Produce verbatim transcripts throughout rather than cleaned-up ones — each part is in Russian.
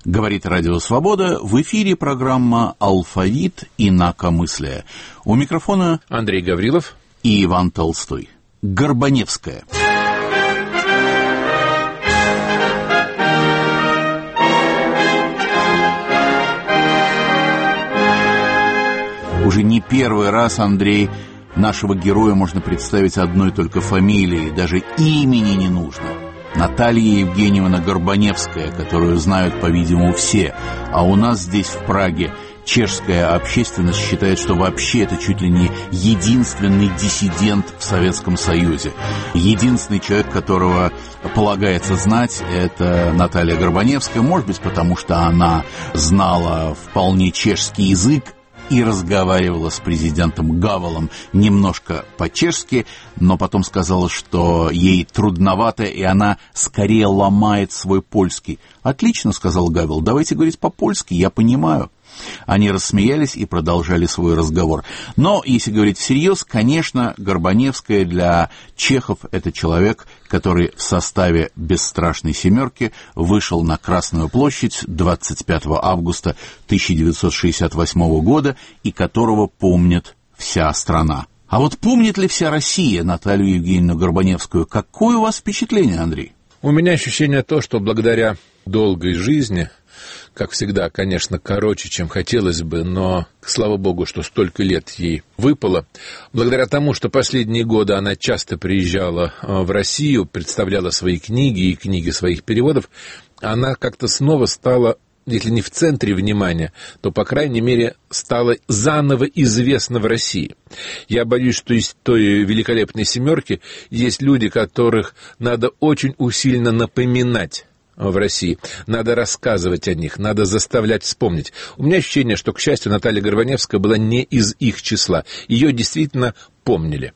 Говорит Радио Свобода, в эфире программа «Алфавит инакомыслия». У микрофона Андрей Гаврилов и Иван Толстой. Горбаневская. Уже не первый раз, Андрей, нашего героя можно представить одной только фамилией, даже имени не нужно. Наталья Евгеньевна Горбаневская, которую знают, по-видимому, все. А у нас здесь, в Праге, чешская общественность считает, что вообще это чуть ли не единственный диссидент в Советском Союзе. Единственный человек, которого полагается знать, это Наталья Горбаневская. Может быть, потому что она знала вполне чешский язык и разговаривала с президентом Гавелом немножко по-чешски, но потом сказала, что ей трудновато, и она скорее ломает свой польский. «Отлично», — сказал Гавел, — «давайте говорить по-польски, я понимаю». Они рассмеялись и продолжали свой разговор. Но, если говорить всерьез, конечно, Горбаневская для чехов – это человек, который в составе «Бесстрашной семерки» вышел на Красную площадь двадцать пятого августа тысяча девятьсот шестьдесят восьмого года и которого помнит вся страна. А вот помнит ли вся Россия Наталью Евгеньевну Горбаневскую? Какое у вас впечатление, Андрей? У меня ощущение то, что благодаря долгой жизни, как всегда, конечно, короче, чем хотелось бы, но, слава богу, что столько лет ей выпало. Благодаря тому, что последние годы она часто приезжала в Россию, представляла свои книги и книги своих переводов, она как-то снова стала, если не в центре внимания, то, по крайней мере, стала заново известна в России. Я боюсь, что из той великолепной семерки есть люди, которых надо очень усиленно напоминать в России. Надо рассказывать о них, надо заставлять вспомнить. У меня ощущение, что, к счастью, Наталья Горбаневская была не из их числа. Ее действительно помнили.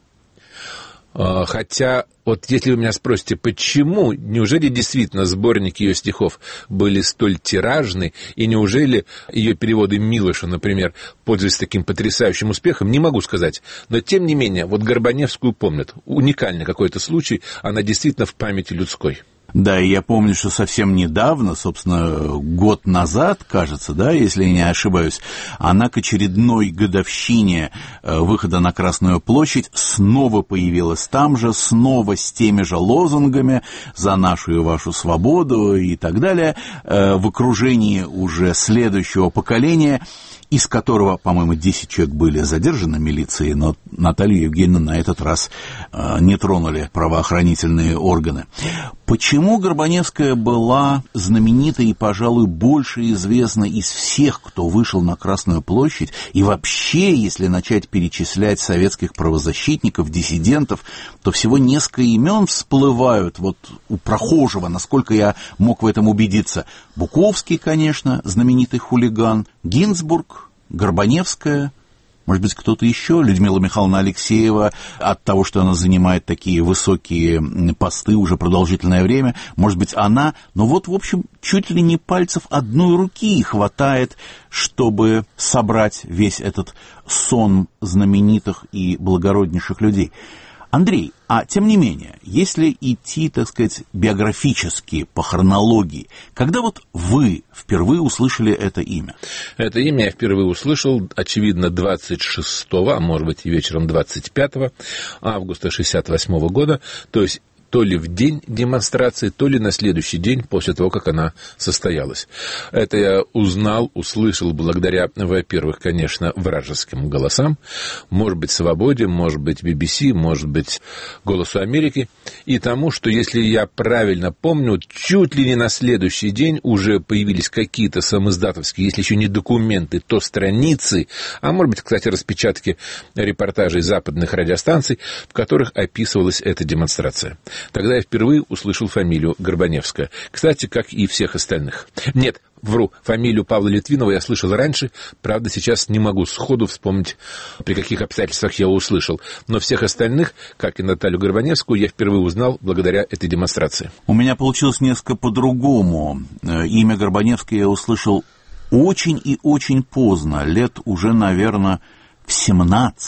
Хотя, вот если вы меня спросите, почему, неужели действительно сборники ее стихов были столь тиражны, и неужели ее переводы Милоша, например, пользуются таким потрясающим успехом, не могу сказать. Но, тем не менее, вот Горбаневскую помнят. Уникальный какой-то случай, она действительно в памяти людской. Да, и я помню, что совсем недавно, собственно, год назад, кажется, да, если я не ошибаюсь, она к очередной годовщине выхода на Красную площадь снова появилась там же, снова с теми же лозунгами «За нашу и вашу свободу» и так далее, в окружении уже следующего поколения, из которого, по-моему, десять человек были задержаны милицией, но Наталью Евгеньевну на этот раз э, не тронули правоохранительные органы. Почему Горбаневская была знаменита и, пожалуй, больше известна из всех, кто вышел на Красную площадь, и вообще, если начать перечислять советских правозащитников, диссидентов, то всего несколько имен всплывают вот у прохожего, насколько я мог в этом убедиться. Буковский, конечно, знаменитый хулиган, Гинзбург, Горбаневская, может быть, кто-то еще, Людмила Михайловна Алексеева, от того, что она занимает такие высокие посты уже продолжительное время, может быть, она, но вот, в общем, чуть ли не пальцев одной руки хватает, чтобы собрать весь этот сон знаменитых и благороднейших людей. Андрей, а тем не менее, если идти, так сказать, биографически, по хронологии, когда вот вы впервые услышали это имя? Это имя я впервые услышал, очевидно, двадцать шестого, а может быть и вечером двадцать пятого августа шестьдесят восьмого года, то есть то ли в день демонстрации, то ли на следующий день после того, как она состоялась. Это я узнал, услышал благодаря, во-первых, конечно, вражеским голосам, может быть, «Свободе», может быть, би би си, может быть, «Голосу Америки», и тому, что, если я правильно помню, чуть ли не на следующий день уже появились какие-то самоиздатовские, если еще не документы, то страницы, а может быть, кстати, распечатки репортажей западных радиостанций, в которых описывалась эта демонстрация. Тогда я впервые услышал фамилию Горбаневская. Кстати, как и всех остальных. Нет, вру, фамилию Павла Литвинова я слышал раньше, правда, сейчас не могу сходу вспомнить, при каких обстоятельствах я его услышал. Но всех остальных, как и Наталью Горбаневскую, я впервые узнал благодаря этой демонстрации. У меня получилось несколько по-другому. Имя Горбаневской я услышал очень и очень поздно, лет уже, наверное, в семнадцать.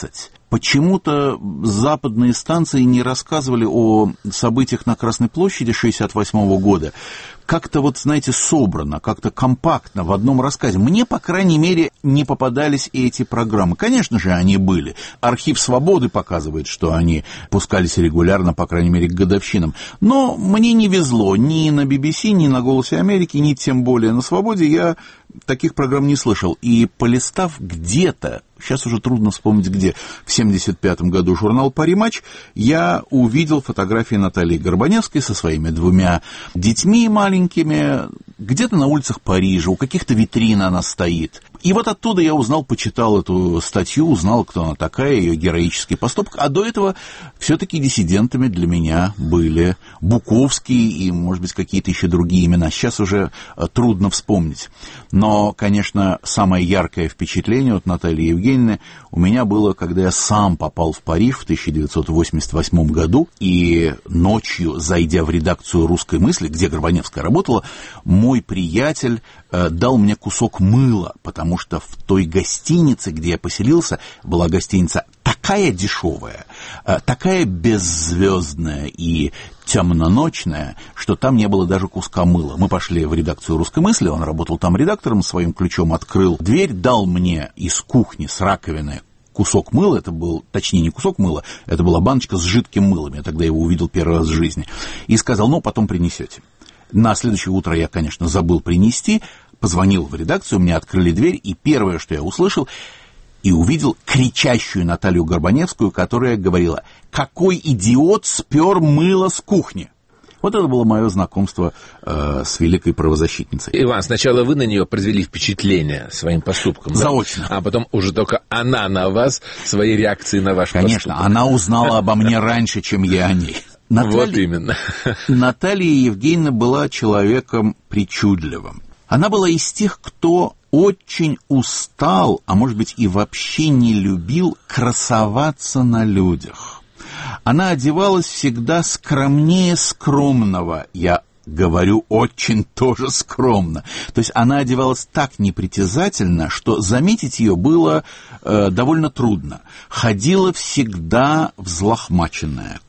Почему-то западные станции не рассказывали о событиях на Красной площади шестьдесят восьмого года. Как-то вот, знаете, собрано, как-то компактно в одном рассказе. Мне, по крайней мере, не попадались эти программы. Конечно же, они были. Архив «Свободы» показывает, что они пускались регулярно, по крайней мере, к годовщинам. Но мне не везло ни на би би си, ни на «Голосе Америки», ни тем более на «Свободе». Я таких программ не слышал. И полистав где-то, сейчас уже трудно вспомнить где, в семьдесят пятом году журнал «Пари-матч», я увидел фотографии Натальи Горбаневской со своими двумя детьми маленькими, где-то на улицах Парижа, у каких-то витрин она стоит. И вот оттуда я узнал, почитал эту статью, узнал, кто она такая, ее героический поступок. А до этого все-таки диссидентами для меня были Буковский и, может быть, какие-то еще другие имена. Сейчас уже трудно вспомнить. Но, конечно, самое яркое впечатление от Натальи Евгеньевны у меня было, когда я сам попал в Париж в тысяча девятьсот восемьдесят восьмом году, и ночью, зайдя в редакцию «Русской мысли», где Горбаневская работала, мой приятель э, дал мне кусок мыла, потому что в той гостинице, где я поселился, была гостиница такая дешевая, э, такая беззвездная и темноночная, что там не было даже куска мыла. Мы пошли в редакцию «Русской мысли», он работал там редактором, своим ключом открыл дверь, дал мне из кухни с раковины кусок мыла, это был, точнее, не кусок мыла, это была баночка с жидким мылом, я тогда его увидел первый раз в жизни, и сказал, ну, потом принесете. На следующее утро я, конечно, забыл принести, позвонил в редакцию, мне открыли дверь, и первое, что я услышал и увидел, кричащую Наталью Горбаневскую, которая говорила: «Какой идиот спер мыло с кухни!» Вот это было мое знакомство э, с великой правозащитницей. Иван, сначала вы на нее произвели впечатление своим поступком. Заочно. Да? А потом уже только она на вас, свои реакции на ваш Конечно, поступок. Конечно, она узнала обо мне раньше, чем я о ней. Наталья, вот именно. Наталья Евгеньевна была человеком причудливым. Она была из тех, кто очень устал, а может быть и вообще не любил красоваться на людях. Она одевалась всегда скромнее скромного, я говорю очень тоже скромно. То есть она одевалась так непритязательно, что заметить ее было э, довольно трудно. Ходила всегда взлохмаченная,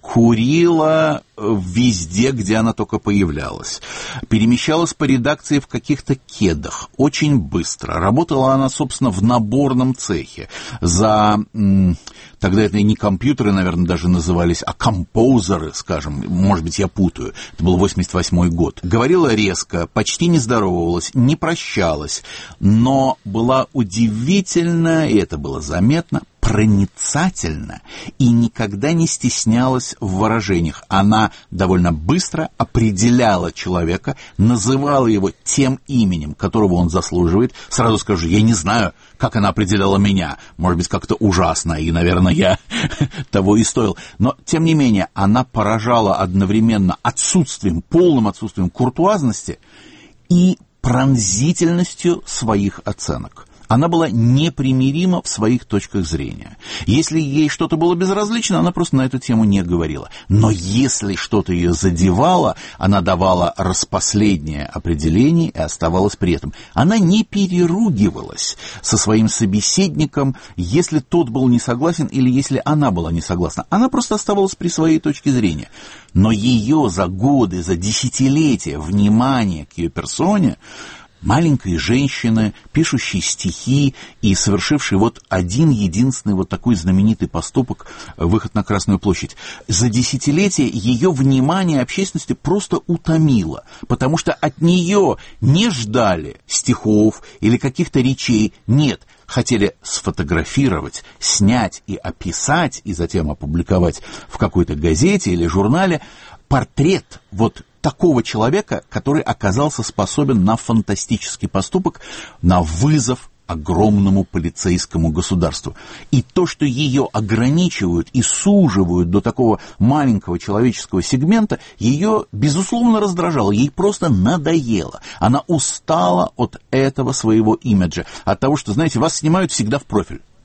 курила везде, где она только появлялась. Перемещалась по редакции в каких-то кедах, очень быстро. Работала она, собственно, в наборном цехе. За... М- тогда это не компьютеры, наверное, даже назывались, а композеры, скажем, может быть, я путаю. Это был восемьдесят восьмой год. Говорила резко, почти не здоровалась, не прощалась, но была удивительна, и это было заметно, проницательна и никогда не стеснялась в выражениях. Она довольно быстро определяла человека, называла его тем именем, которого он заслуживает. Сразу скажу, я не знаю, как она определяла меня. Может быть, как-то ужасно, и, наверное, я того и стоил. Но, тем не менее, она поражала одновременно отсутствием, полным отсутствием куртуазности и пронзительностью своих оценок. Она была непримирима в своих точках зрения. Если ей что-то было безразлично, она просто на эту тему не говорила. Но если что-то ее задевало, она давала распоследнее определение и оставалась при этом. Она не переругивалась со своим собеседником, если тот был не согласен или если она была не согласна. Она просто оставалась при своей точке зрения. Но ее за годы, за десятилетия внимание к ее персоне, маленькой женщины, пишущей стихи и совершившей вот один единственный вот такой знаменитый поступок, выход на Красную площадь. За десятилетия ее внимание общественности просто утомило, потому что от нее не ждали стихов или каких-то речей, нет, хотели сфотографировать, снять и описать, и затем опубликовать в какой-то газете или журнале портрет вот такого человека, который оказался способен на фантастический поступок, на вызов огромному полицейскому государству. И то, что ее ограничивают и суживают до такого маленького человеческого сегмента, ее, безусловно, раздражало, ей просто надоело. Она устала от этого своего имиджа, от того, что, знаете, вас снимают всегда в профиль.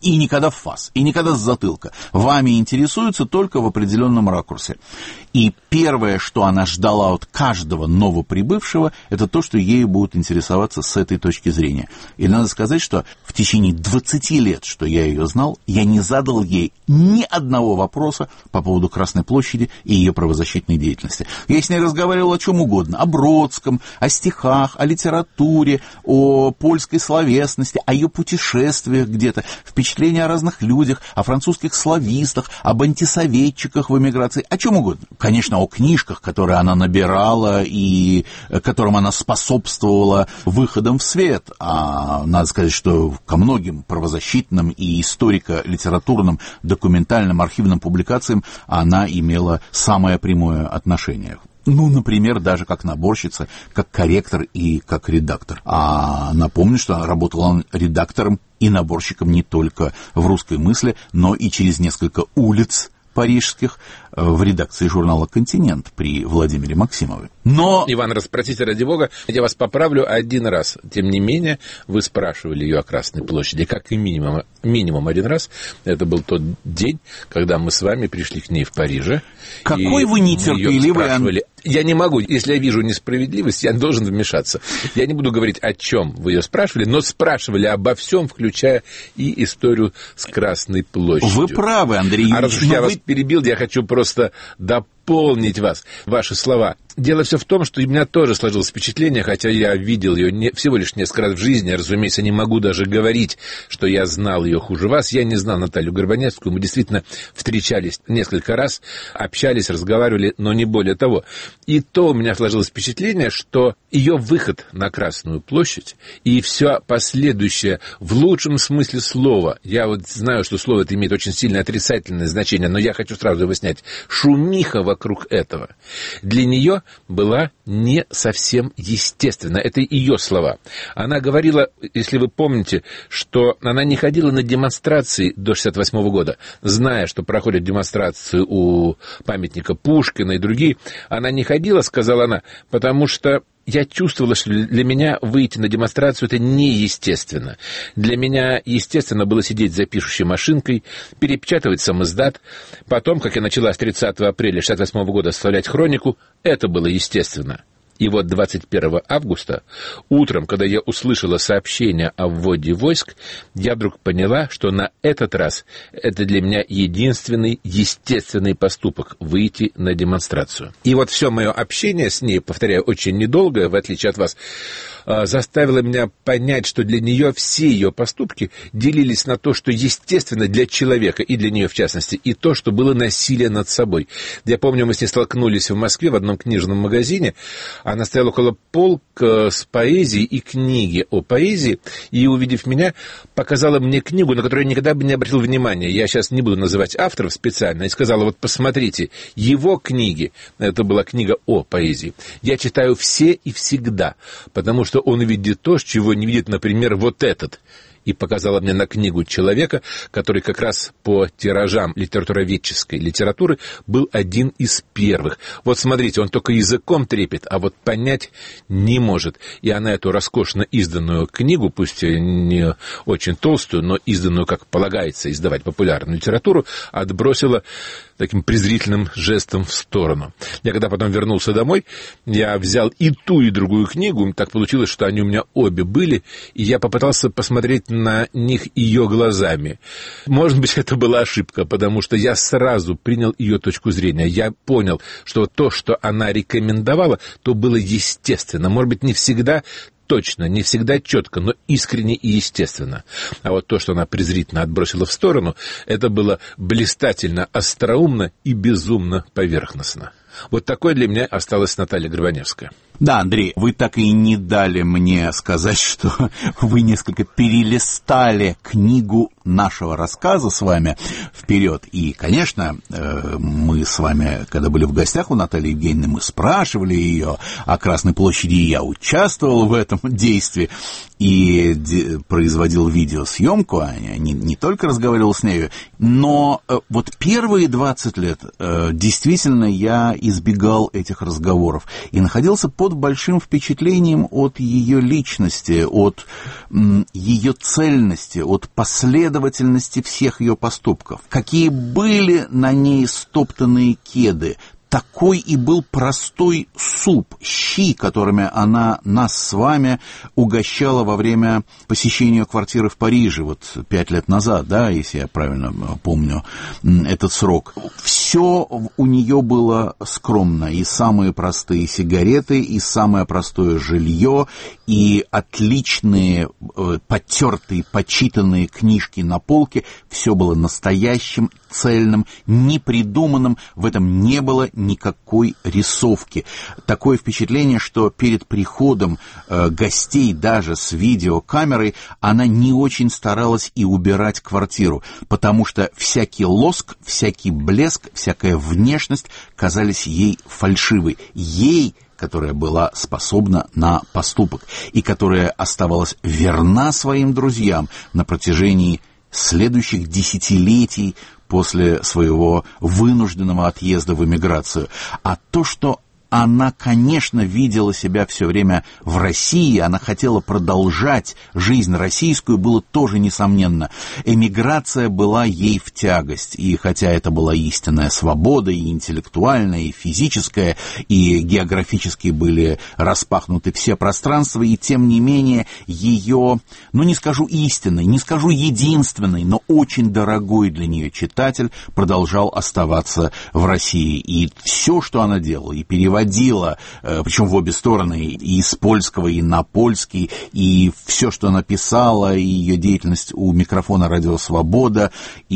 И никогда в фас, и никогда с затылка. Вами интересуется только в определенном ракурсе. И первое, что она ждала от каждого новоприбывшего, это то, что ею будут интересоваться с этой точки зрения. И надо сказать, что в течение двадцати лет, что я ее знал, я не задал ей ни одного вопроса по поводу Красной площади и ее правозащитной деятельности. Я с ней разговаривал о чем угодно. О Бродском, о стихах, о литературе, о польской словесности, о ее путешествиях где-то, впечатления о разных людях, о французских славистах, об антисоветчиках в эмиграции, о чем угодно. Конечно, о книжках, которые она набирала и которым она способствовала выходам в свет. А надо сказать, что ко многим правозащитным и историко-литературным, документальным, архивным публикациям она имела самое прямое отношение. Ну, например, даже как наборщица, как корректор и как редактор. А напомню, что работала он редактором и наборщиком не только в «Русской мысли», но и через несколько улиц парижских в редакции журнала «Континент» при Владимире Максимове. Но... Иван, распростите ради бога, я вас поправлю один раз. Тем не менее, вы спрашивали ее о Красной площади, как и минимум, минимум один раз. Это был тот день, когда мы с вами пришли к ней в Париже. Какой вы нетерпеливый... Я не могу, если я вижу несправедливость, я должен вмешаться. Я не буду говорить, о чем вы ее спрашивали, но спрашивали обо всем, включая и историю с Красной площадью. Вы правы, Андрей Юрьевич. А раз уж я вы... вас перебил, я хочу просто дополнить вас, ваши слова. Дело все в том, что у меня тоже сложилось впечатление, хотя я видел ее не, всего лишь несколько раз в жизни, я, разумеется, не могу даже говорить, что я знал ее хуже вас. Я не знал Наталью Горбаневскую, мы действительно встречались несколько раз, общались, разговаривали, но не более того. И то у меня сложилось впечатление, что ее выход на Красную площадь и все последующее в лучшем смысле слова, я вот знаю, что слово это имеет очень сильно отрицательное значение, но я хочу сразу его снять, шумиха вокруг этого, для нее была не совсем естественна. Это ее слова. Она говорила, если вы помните, что она не ходила на демонстрации до шестьдесят восьмого года, зная, что проходят демонстрации у памятника Пушкина и другие. Она не ходила, сказала она, потому что я чувствовала, что для меня выйти на демонстрацию это неестественно. Для меня естественно было сидеть за пишущей машинкой, перепечатывать самиздат. Потом, как я начала с тридцатого апреля шестьдесят восьмого года составлять хронику, это было естественно. И вот двадцать первого августа, утром, когда я услышала сообщение о вводе войск, я вдруг поняла, что на этот раз это для меня единственный естественный поступок — выйти на демонстрацию. И вот все мое общение с ней, повторяю, очень недолгое, в отличие от вас, заставило меня понять, что для нее все ее поступки делились на то, что естественно для человека, и для нее в частности, и то, что было насилие над собой. Я помню, мы с ней столкнулись в Москве в одном книжном магазине. Она стояла около полка с поэзией и книги о поэзии, и, увидев меня, показала мне книгу, на которую я никогда бы не обратил внимания. Я сейчас не буду называть авторов специально, и сказала, вот посмотрите, его книги, это была книга о поэзии, я читаю все и всегда, потому что он видит то, чего не видит, например, вот этот. И показала мне на книгу человека, который как раз по тиражам литературоведческой литературы был один из первых. Вот смотрите, он только языком трепет, а вот понять не может. И она эту роскошно изданную книгу, пусть не очень толстую, но изданную, как полагается издавать популярную литературу, отбросила таким презрительным жестом в сторону. Я когда потом вернулся домой, я взял и ту, и другую книгу. Так получилось, что они у меня обе были, и я попытался посмотреть на них ее глазами. Может быть, это была ошибка, потому что я сразу принял ее точку зрения. Я понял, что то, что она рекомендовала, то было естественно. Может быть, не всегда точно, не всегда четко, но искренне и естественно. А вот то, что она презрительно отбросила в сторону, это было блистательно, остроумно и безумно поверхностно. Вот такой для меня осталась Наталья Горбаневская. Да, Андрей, вы так и не дали мне сказать, что вы несколько перелистали книгу нашего рассказа с вами вперед. И, конечно, мы с вами, когда были в гостях у Натальи Евгеньевны, мы спрашивали ее о Красной площади, и я участвовал в этом действии и производил видеосъемку, а не, не только разговаривал с нею, но вот первые двадцать лет действительно я избегал этих разговоров и находился под большим впечатлением от ее личности, от м, ее цельности, от последовательности всех ее поступков. Какие были на ней стоптанные кеды, такой и был простой суп, щи, которыми она нас с вами угощала во время посещения квартиры в Париже, вот пять лет назад, да, если я правильно помню этот срок. Все у нее было скромно, и самые простые сигареты, и самое простое жилье, и отличные, потертые, почитанные книжки на полке. Все было настоящим, цельным, непридуманным, в этом не было никакой рисовки. Такое впечатление, что перед приходом э, гостей даже с видеокамерой она не очень старалась и убирать квартиру, потому что всякий лоск, всякий блеск, всякая внешность казались ей фальшивой. Ей, которая была способна на поступок и которая оставалась верна своим друзьям на протяжении следующих десятилетий после своего вынужденного отъезда в эмиграцию. А то, что она, конечно, видела себя все время в России, она хотела продолжать жизнь российскую, было тоже несомненно. Эмиграция была ей в тягость, и хотя это была истинная свобода, и интеллектуальная, и физическая, и географически были распахнуты все пространства, и тем не менее ее, ну не скажу истинной, не скажу единственной, но очень дорогой для нее читатель продолжал оставаться в России. И все, что она делала, и переводила, причем в обе стороны, и с польского, и на польский, и все, что она писала, и ее деятельность у микрофона «Радио Свобода», и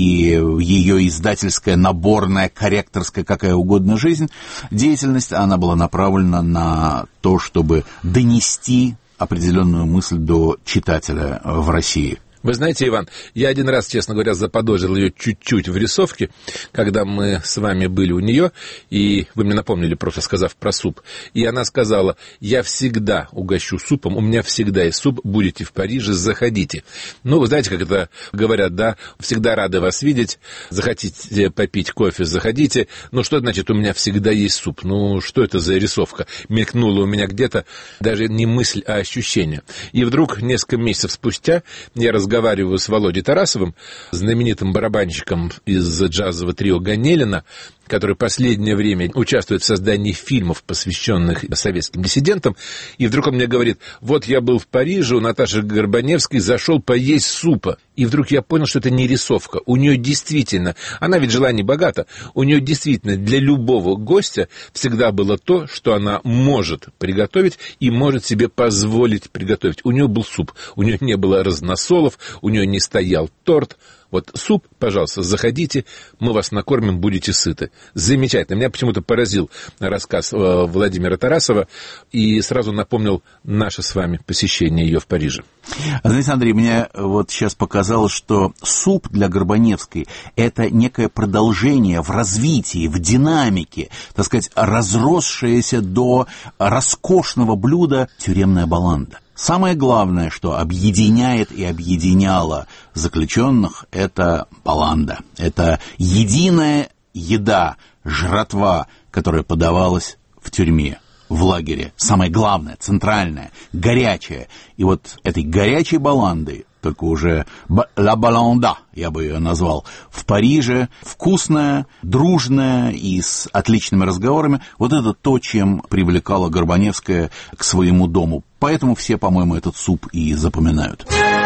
ее издательская, наборная, корректорская, какая угодно жизнь, деятельность, она была направлена на то, чтобы донести определенную мысль до читателя в России. Вы знаете, Иван, я один раз, честно говоря, заподозрил ее чуть-чуть в рисовке, когда мы с вами были у нее, и вы мне напомнили, просто сказав про суп, и она сказала: я всегда угощу супом, у меня всегда есть суп, будете в Париже, заходите. Ну, вы знаете, как это говорят, да, всегда рады вас видеть, захотите попить кофе, заходите. Ну, что значит, у меня всегда есть суп? Ну, что это за рисовка? Мелькнула у меня где-то даже не мысль, а ощущение. И вдруг, несколько месяцев спустя, я разговариваю разговариваю с Володей Тарасовым, знаменитым барабанщиком из джазового трио Ганелина, который последнее время участвует в создании фильмов, посвященных советским диссидентам, и вдруг он мне говорит: вот я был в Париже, у Наташи Горбаневской, зашел поесть супа, и вдруг я понял, что это не рисовка, у нее действительно, она ведь жила не богато, у нее действительно для любого гостя всегда было то, что она может приготовить и может себе позволить приготовить. У нее был суп, у нее не было разносолов, у нее не стоял торт. Вот суп, пожалуйста, заходите, мы вас накормим, будете сыты. Замечательно. Меня почему-то поразил рассказ Владимира Тарасова и сразу напомнил наше с вами посещение ее в Париже. Знаете, Андрей, мне вот сейчас показалось, что суп для Горбаневской – это некое продолжение в развитии, в динамике, так сказать, разросшееся до роскошного блюда тюремная баланда. Самое главное, что объединяет и объединяло заключенных, это баланда. Это единая еда, жратва, которая подавалась в тюрьме, в лагере. Самое главное, центральное, горячее. И вот этой горячей баландой, только уже «la balanda», я бы ее назвал, в Париже, вкусная, дружная и с отличными разговорами, вот это то, чем привлекала Горбаневская к своему дому. Поэтому все, по-моему, этот суп и запоминают.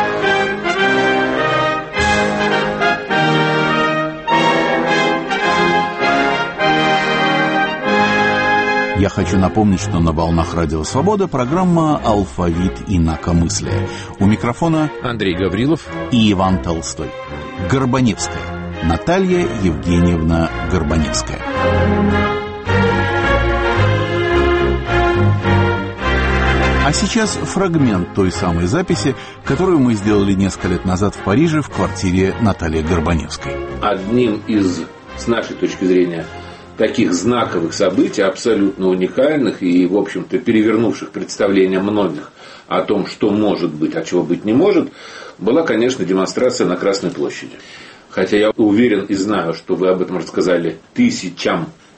Я хочу напомнить, что на волнах Радио Свобода программа «Алфавит инакомыслия». У микрофона Андрей Гаврилов и Иван Толстой. Горбаневская. Наталья Евгеньевна Горбаневская. А сейчас фрагмент той самой записи, которую мы сделали несколько лет назад в Париже в квартире Натальи Горбаневской. Одним из, с нашей точки зрения, таких знаковых событий, абсолютно уникальных и, в общем-то, перевернувших представления многих о том, что может быть, а чего быть не может, была, конечно, демонстрация на Красной площади. Хотя я уверен и знаю, что вы об этом рассказали тысячам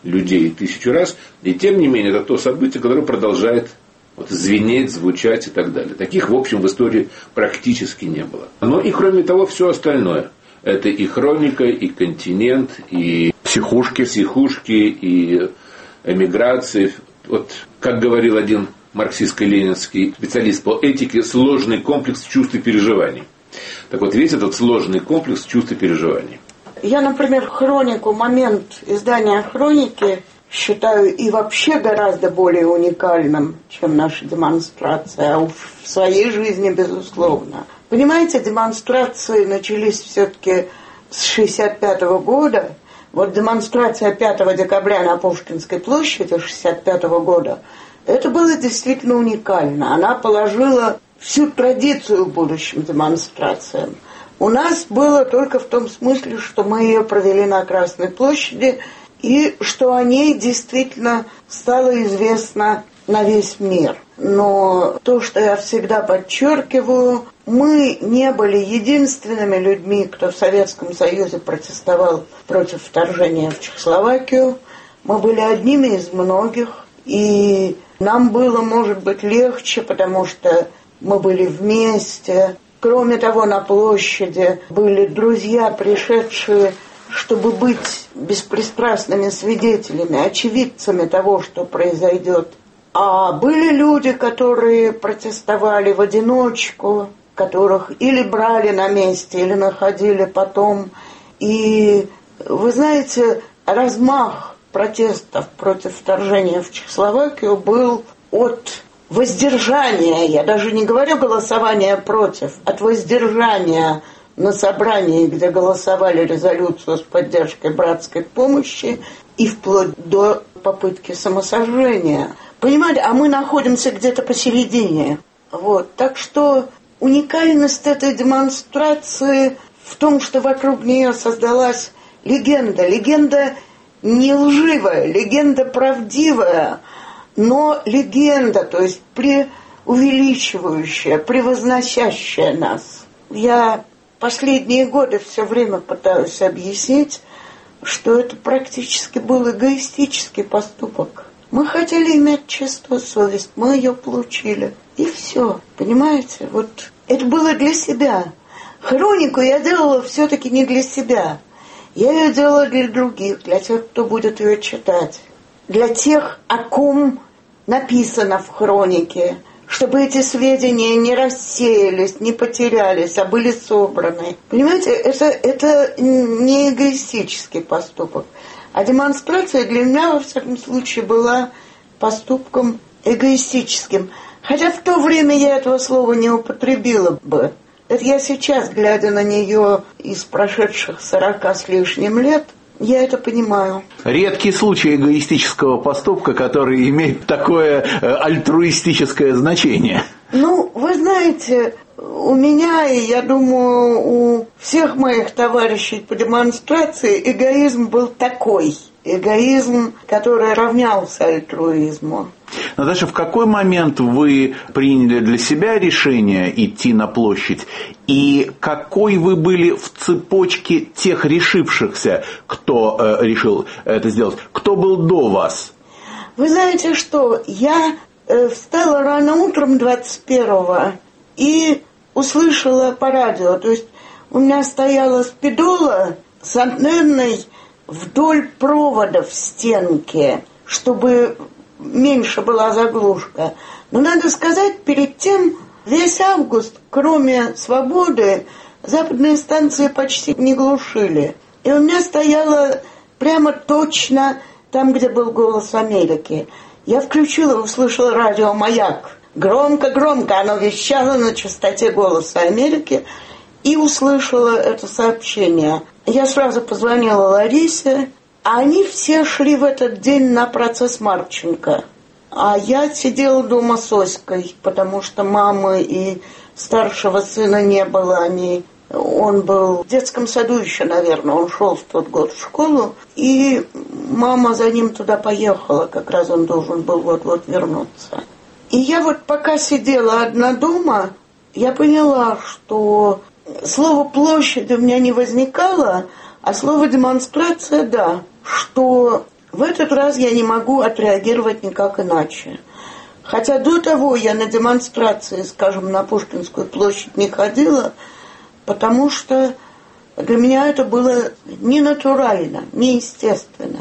людей тысячу раз, и тем не менее это то событие, которое продолжает вот, звенеть, звучать и так далее. Таких, в общем, в истории практически не было. Но и кроме того, все остальное. Это и хроника, и континент, и психушки, психушки и эмиграции. Вот, как говорил один марксистско-ленинский специалист по этике, сложный комплекс чувств и переживаний. Так вот, весь этот сложный комплекс чувств и переживаний. Я, например, хронику, момент издания хроники считаю и вообще гораздо более уникальным, чем наша демонстрация, а уж в своей жизни, безусловно. Понимаете, демонстрации начались все-таки с шестьдесят пятого года. Вот демонстрация пятого декабря на Пушкинской площади шестьдесят пятого года, это было действительно уникально. Она положила всю традицию будущим демонстрациям. У нас было только в том смысле, что мы ее провели на Красной площади, и что о ней действительно стало известно на весь мир. Но то, что я всегда подчеркиваю, мы не были единственными людьми, кто в Советском Союзе протестовал против вторжения в Чехословакию. Мы были одними из многих, и нам было, может быть, легче, потому что мы были вместе. Кроме того, на площади были друзья, пришедшие, чтобы быть беспристрастными свидетелями, очевидцами того, что произойдет. А были люди, которые протестовали в одиночку, которых или брали на месте, или находили потом. И, вы знаете, размах протестов против вторжения в Чехословакию был от воздержания, я даже не говорю голосования против, от воздержания на собрании, где голосовали резолюцию с поддержкой братской помощи, и вплоть до попытки самосожжения. Понимаете, а мы находимся где-то посередине. Вот. Так что уникальность этой демонстрации в том, что вокруг нее создалась легенда. Легенда не лживая, легенда правдивая, но легенда, то есть преувеличивающая, превозносящая нас. Я последние годы все время пытаюсь объяснить, что это практически был эгоистический поступок. Мы хотели иметь чистую совесть, мы ее получили. И все, понимаете? Вот это было для себя. Хронику я делала все-таки не для себя. Я ее делала для других, для тех, кто будет ее читать. Для тех, о ком написано в хронике, чтобы эти сведения не рассеялись, не потерялись, а были собраны. Понимаете, это, это не эгоистический поступок. А демонстрация для меня, во всяком случае, была поступком эгоистическим. Хотя в то время я этого слова не употребила бы. Это я сейчас, глядя на нее из прошедших сорока с лишним лет, я это понимаю. Редкий случай эгоистического поступка, который имеет такое альтруистическое значение. Ну, вы знаете, у меня, и я думаю, у всех моих товарищей по демонстрации эгоизм был такой. Эгоизм, который равнялся альтруизму. Наташа, в какой момент вы приняли для себя решение идти на площадь? И какой вы были в цепочке тех решившихся, кто э, решил это сделать? Кто был до вас? Вы знаете что, я э, встала рано утром двадцать первого и услышала по радио. То есть у меня стояла спидола с антенной вдоль провода в стенке, чтобы меньше была заглушка. Но надо сказать, перед тем весь август, кроме «Свободы», западные станции почти не глушили. И у меня стояла прямо точно там, где был «Голос Америки». Я включила, услышала радио «Маяк». Громко-громко оно вещало на частоте «Голоса Америки» и услышала это сообщение. Я сразу позвонила Ларисе, а они все шли в этот день на процесс Марченко. А я сидела дома с Оськой, потому что мамы и старшего сына не было. Они... Он был в детском саду еще, наверное, он шел в тот год в школу. И мама за ним туда поехала, как раз он должен был вот-вот вернуться. И я вот пока сидела одна дома, я поняла, что слово «площадь» у меня не возникало, а слово «демонстрация» — да. Что В этот раз я не могу отреагировать никак иначе. Хотя до того я на демонстрации, скажем, на Пушкинскую площадь не ходила, потому что для меня это было ненатурально, неестественно.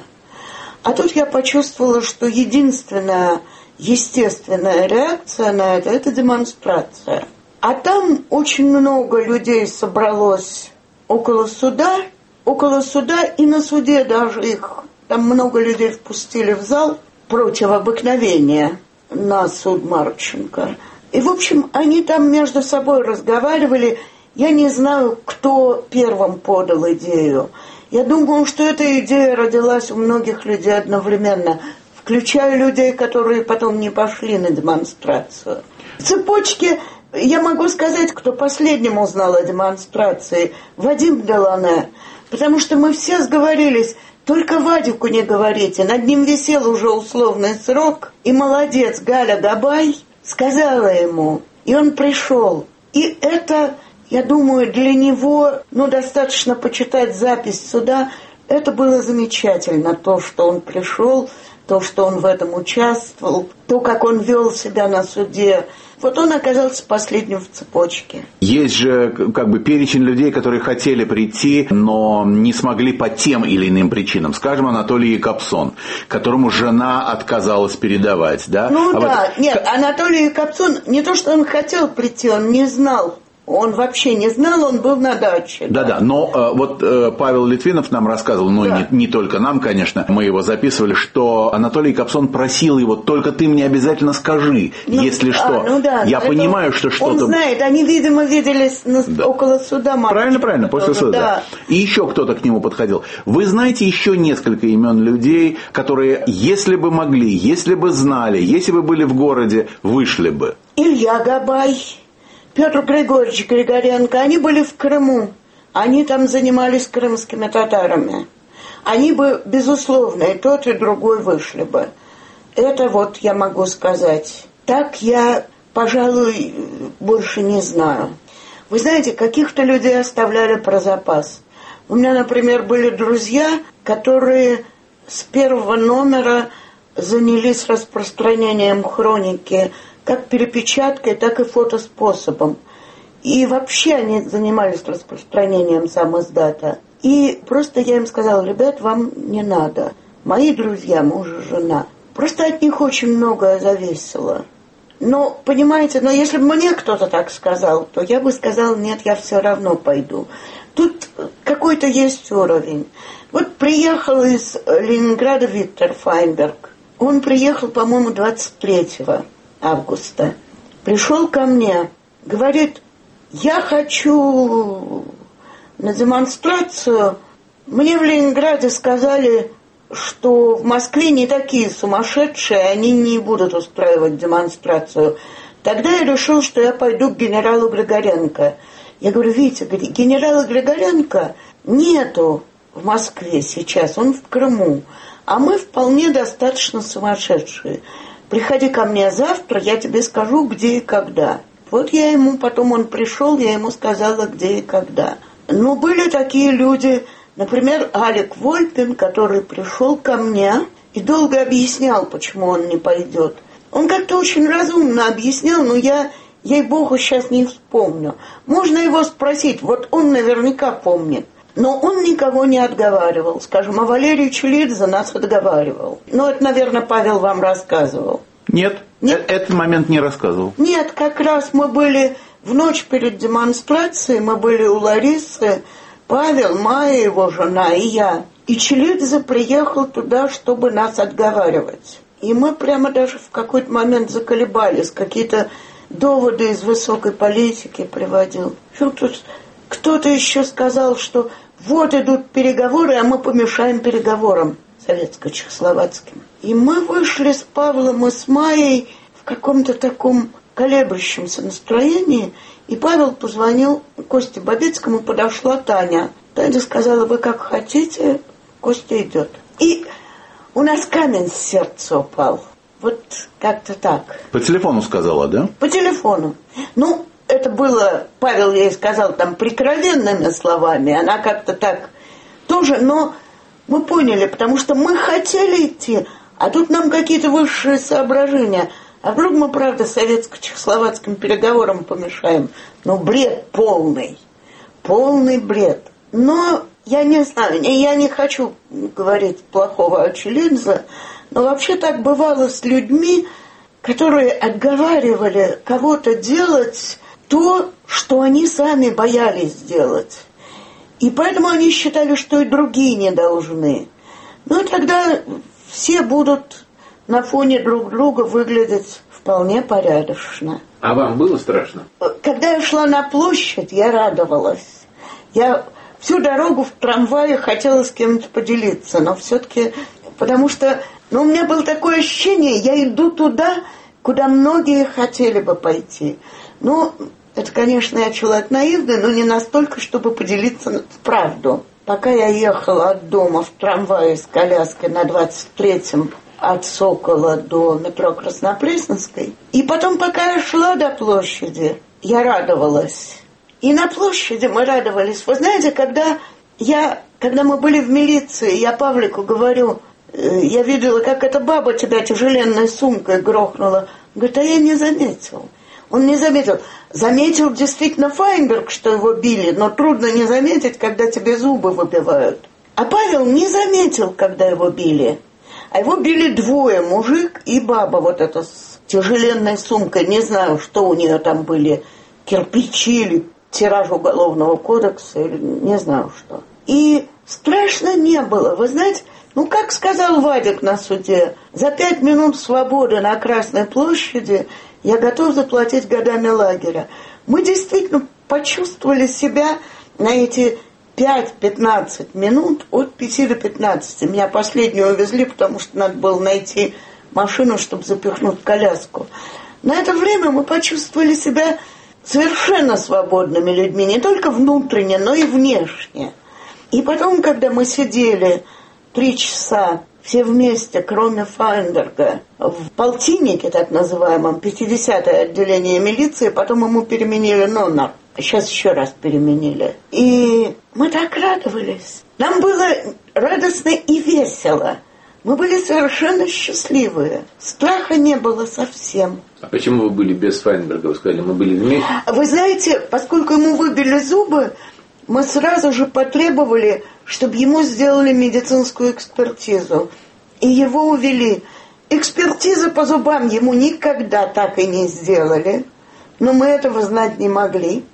А тут я почувствовала, что единственная естественная реакция на это – это демонстрация. А там очень много людей собралось около суда, около суда и на суде даже их, там много людей впустили в зал против обыкновения на суд Марченко. И, в общем, они там между собой разговаривали. Я не знаю, кто первым подал идею. Я думаю, что эта идея родилась у многих людей одновременно, включая людей, которые потом не пошли на демонстрацию. В цепочке, я могу сказать, кто последним узнал о демонстрации, Вадим Делане, потому что мы все сговорились, только Вадику не говорите, над ним висел уже условный срок, и молодец Галя Габай сказала ему, и он пришел. И это, я думаю, для него, ну, достаточно почитать запись суда, это было замечательно, то, что он пришел, то, что он в этом участвовал, то, как он вел себя на суде. Вот он оказался последним в цепочке. Есть же как бы перечень людей, которые хотели прийти, но не смогли по тем или иным причинам. Скажем, Анатолий Якобсон, которому жена отказалась передавать. Да? Ну а да, вот... нет, Анатолий Якобсон, не то, что он хотел прийти, он не знал. Он вообще не знал, он был на даче. Да-да, но э, вот э, Павел Литвинов нам рассказывал, ну да. и не, не только нам, конечно, мы его записывали, что Анатолий Капсон просил его, только ты мне обязательно скажи, ну, если что. А, ну да, я понимаю, что что-то... Он знает, они, видимо, виделись на... да. около суда. Правильно, правильно, после суда. Да. И еще кто-то к нему подходил. Вы знаете еще несколько имен людей, которые, если бы могли, если бы знали, если бы были в городе, вышли бы? Илья Габай, Петр Григорьевич Григоренко, они были в Крыму. Они там занимались крымскими татарами. Они бы, безусловно, и тот, и другой вышли бы. Это вот я могу сказать. Так я, пожалуй, больше не знаю. Вы знаете, каких-то людей оставляли про запас. У меня, например, были друзья, которые с первого номера занялись распространением хроники как перепечаткой, так и фотоспособом. И вообще они занимались распространением сам издата. И просто я им сказала, ребят, вам не надо. Мои друзья, муж и жена. Просто от них очень многое зависело. Но, понимаете, но если бы мне кто-то так сказал, то я бы сказала, нет, я все равно пойду. Тут какой-то есть уровень. Вот приехал из Ленинграда Виктор Файнберг. Он приехал, по-моему, двадцать третьего августа. Пришел ко мне, говорит, я хочу на демонстрацию. Мне в Ленинграде сказали, что в Москве не такие сумасшедшие, они не будут устраивать демонстрацию. Тогда я решил, что я пойду к генералу Григоренко. Я говорю, Витя, генерала Григоренко нету в Москве сейчас, он в Крыму. А мы вполне достаточно сумасшедшие. Приходи ко мне завтра, я тебе скажу, где и когда. Вот я ему, потом он пришел, я ему сказала, где и когда. Но были такие люди, например, Алик Вольпин, который пришел ко мне и долго объяснял, почему он не пойдет. Он как-то очень разумно объяснял, но я, ей-богу, сейчас не вспомню. Можно его спросить, вот он наверняка помнит. Но он никого не отговаривал. Скажем, а Валерий Чулидзе нас отговаривал. Ну, это, наверное, Павел вам рассказывал. Нет, Нет? Э- этот момент не рассказывал. Нет, как раз мы были в ночь перед демонстрацией, мы были у Ларисы, Павел, Майя, его жена и я. И Чулидзе приехал туда, чтобы нас отговаривать. И мы прямо даже в какой-то момент заколебались, какие-то доводы из высокой политики приводил. Кто-то еще сказал, что вот идут переговоры, а мы помешаем переговорам советско-чехословацким. И мы вышли с Павлом и с Майей в каком-то таком колеблющемся настроении, и Павел позвонил Косте Бабицкому, подошла Таня. Таня сказала, вы как хотите, Костя идет. И у нас камень с сердца упал. Вот как-то так. По телефону сказала, да? По телефону. Ну, это было, Павел ей сказал там прикровенными словами, она как-то так тоже, но Мы поняли, потому что мы хотели идти, а тут нам какие-то высшие соображения. А вдруг мы, правда, советско-чехословацким переговорам помешаем? Ну, бред полный. Полный бред. Но я не знаю, я не хочу говорить плохого о Челидзе, но вообще так бывало с людьми, которые отговаривали кого-то делать то, что они сами боялись делать. И поэтому они считали, что и другие не должны. Ну и тогда все будут на фоне друг друга выглядеть вполне порядочно. А вам было страшно? Когда я шла на площадь, я радовалась. Я всю дорогу в трамвае хотела с кем-то поделиться, но все-таки, потому что ну, у меня было такое ощущение, я иду туда, куда многие хотели бы пойти. Ну, это, конечно, я человек наивный, но не настолько, чтобы поделиться правду. Пока я ехала от дома в трамвае с коляской на двадцать третьем от Сокола до метро Краснопресненской, и потом, пока я шла до площади, я радовалась. И на площади мы радовались. Вы знаете, когда, я, когда мы были в милиции, я Павлику говорю, э, я видела, как эта баба тебя тяжеленной сумкой грохнула. Говорит, а я не заметил. Он не заметил. Заметил действительно Файнберг, что его били, но трудно не заметить, когда тебе зубы выбивают. А Павел не заметил, когда его били. А его били двое, мужик и баба, вот эта с тяжеленной сумкой. Не знаю, что у нее там были, кирпичи или тираж уголовного кодекса, или не знаю что. И страшно не было. Вы знаете, ну как сказал Вадик на суде, за пять минут свободы на Красной площади я готов заплатить годами лагеря. Мы действительно почувствовали себя на эти пять-пятнадцать минут, от пяти до пятнадцати. Меня последнюю увезли, потому что надо было найти машину, чтобы запихнуть коляску. На это время мы почувствовали себя совершенно свободными людьми, не только внутренне, но и внешне. И потом, когда мы сидели три часа все вместе, кроме Файнберга, в полтиннике, так называемом, пятидесятое отделение милиции, потом ему переменили номер. Сейчас еще раз переменили. И мы так радовались. Нам было радостно и весело. Мы были совершенно счастливые. Страха не было совсем. А почему вы были без Файнберга? Вы сказали, мы были вместе? Вы знаете, поскольку ему выбили зубы, мы сразу же потребовали, чтобы ему сделали медицинскую экспертизу. И его увели. Экспертизы по зубам ему никогда так и не сделали. Но мы этого знать не могли.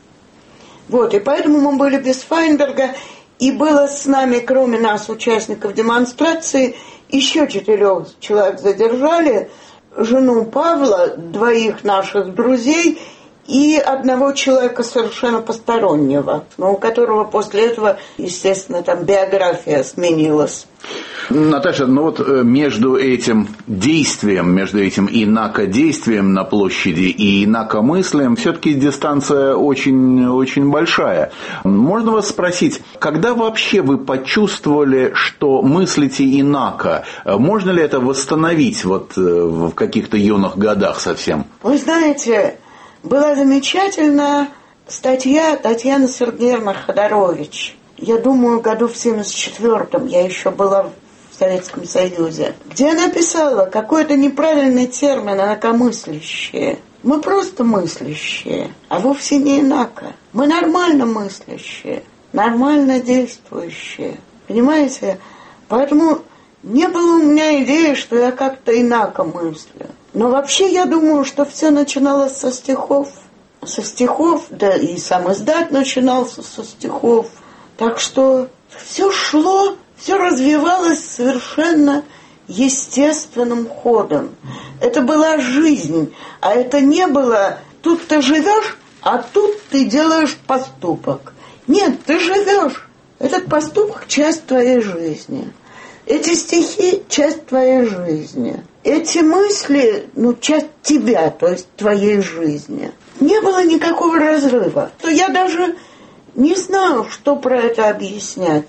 Вот, и поэтому мы были без Файнберга. И было с нами, кроме нас, участников демонстрации, еще четырех человек задержали. Жену Павла, двоих наших друзей и одного человека совершенно постороннего, но у которого после этого, естественно, там биография сменилась. Наташа, ну вот между этим действием, между этим инакодействием на площади и инакомыслием все-таки дистанция очень, очень большая. Можно вас спросить, когда вообще вы почувствовали, что мыслите инако? Можно ли это восстановить вот в каких-то юных годах совсем? Вы знаете, была замечательная статья Татьяны Сергеевны Ходорович. Я думаю, году в семьдесят четвёртом, я еще была в Советском Союзе, где она писала какой-то неправильный термин «инакомыслящие». Мы просто мыслящие, а вовсе не инако. Мы нормально мыслящие, нормально действующие. Понимаете? Поэтому не было у меня идеи, что я как-то инако мыслю. Но вообще я думаю, что все начиналось со стихов. Со стихов, да и сам издат начинался со стихов. Так что все шло, все развивалось совершенно естественным ходом. Это была жизнь, а это не было тут ты живешь, а тут ты делаешь поступок. Нет, ты живешь. Этот поступок – часть твоей жизни. Эти стихи – часть твоей жизни. Эти мысли, ну, часть тебя, то есть твоей жизни. Не было никакого разрыва. То я даже не знаю, что про это объяснять.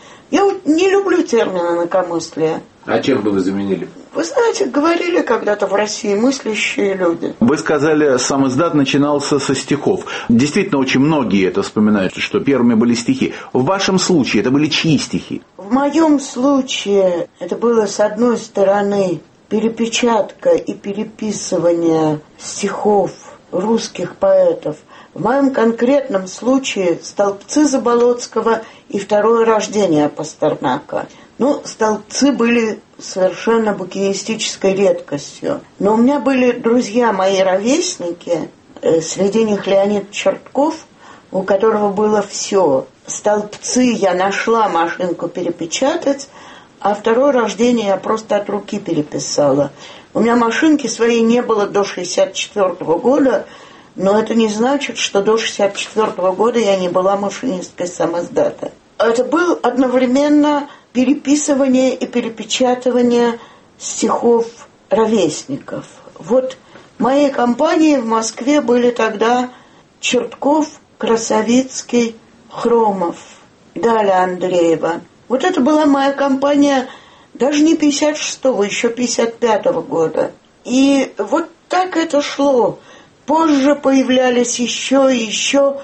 Я вот не люблю термин инакомыслие. А чем бы вы заменили? Вы знаете, говорили когда-то в России мыслящие люди. Вы сказали, сам издат начинался со стихов. Действительно, очень многие это вспоминают, что первыми были стихи. В вашем случае это были чьи стихи? В В моем случае это было, с одной стороны, перепечатка и переписывание стихов русских поэтов. В моем конкретном случае «Столбцы» Заболоцкого и «Второе рождение» Пастернака. Ну, столбцы были совершенно букинистической редкостью. Но у меня были друзья, мои ровесники, среди них Леонид Чертков, у которого было все. «Столбцы» я нашла машинку перепечатать, а «Второе рождение» я просто от руки переписала. У меня машинки своей не было до шестьдесят четвёртого года, но это не значит, что до шестьдесят четвёртого года я не была машинисткой самоздата. Это было одновременно переписывание и перепечатывание стихов ровесников. Вот в моей компании в Москве были тогда Чертков, Красовицкий, Хромов, Галя Андреева. Вот это была моя компания даже не пятьдесят шестого, еще пятьдесят пятого года. И вот так это шло. Позже появлялись еще и еще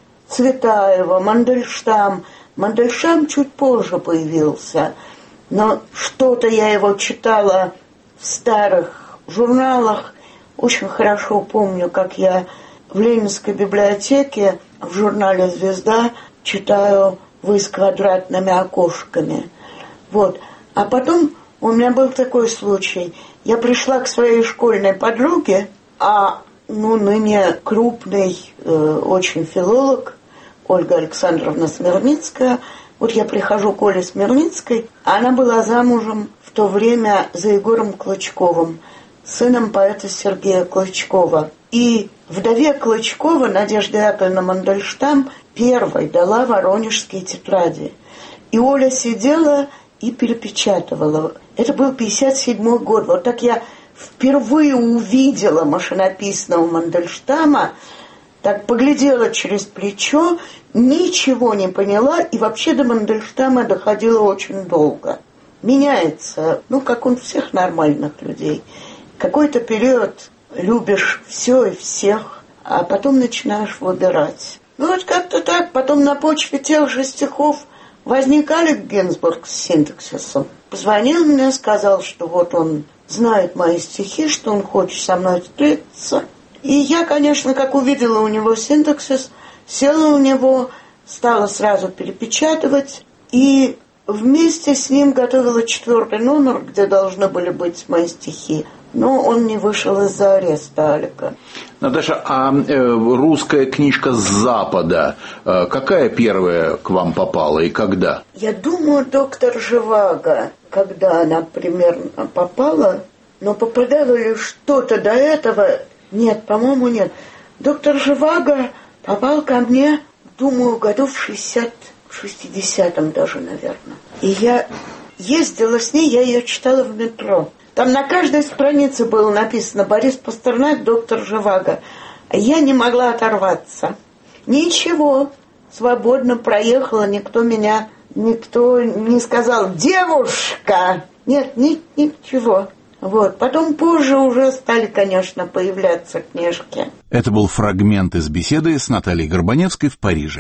Цветаева, Мандельштам. Мандельштам чуть позже появился. Но что-то я его читала в старых журналах. Очень хорошо помню, как я в Ленинской библиотеке в журнале «Звезда» читаю «Вы с квадратными окошками». Вот. А потом у меня был такой случай. Я пришла к своей школьной подруге, а ну, ныне крупный э, очень филолог Ольга Александровна Смирницкая. Вот я прихожу к Оле Смирницкой, а она была замужем в то время за Егором Клычковым, сыном поэта Сергея Клычкова. И вдове Клычкова Надежда Яковлевна Мандельштам первой дала воронежские тетради. И Оля сидела и перепечатывала. Это был пятьдесят седьмой год. Вот так я впервые увидела машинописного Мандельштама, так поглядела через плечо, ничего не поняла, и вообще до Мандельштама доходила очень долго. Меняется, ну, как он всех нормальных людей. Какой-то период любишь все и всех, а потом начинаешь выбирать. Ну, вот как-то так. Потом на почве тех же стихов возник Алек Гинзбург с синтаксисом. Позвонил мне, сказал, что вот он знает мои стихи, что он хочет со мной встретиться. И я, конечно, как увидела у него синтаксис, села у него, стала сразу перепечатывать. И вместе с ним готовила четвертый номер, где должны были быть мои стихи. Но он не вышел из-за ареста Алека. Наташа, а э, русская книжка с Запада, э, какая первая к вам попала и когда? Я думаю, доктор Живаго, когда она примерно попала, но попадало ли что-то до этого? Нет, по-моему, нет. Доктор Живаго попал ко мне, думаю, году в шестьдесят, в шестидесятом даже, наверное. И я ездила с ней, я ее читала в метро. Там на каждой странице было написано «Борис Пастернак, доктор Живаго». А я не могла оторваться. Ничего, свободно проехала, никто меня, никто не сказал «девушка». Нет, ни, ничего. Вот. Потом позже уже стали, конечно, появляться книжки. Это был фрагмент из беседы с Натальей Горбаневской в Париже.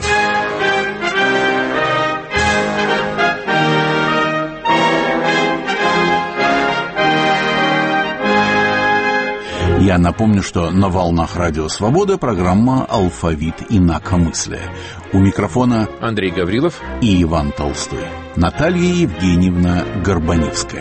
Я напомню, что на волнах Радио Свобода программа «Алфавит инакомыслия». У микрофона Андрей Гаврилов и Иван Толстой. Наталья Евгеньевна Горбаневская.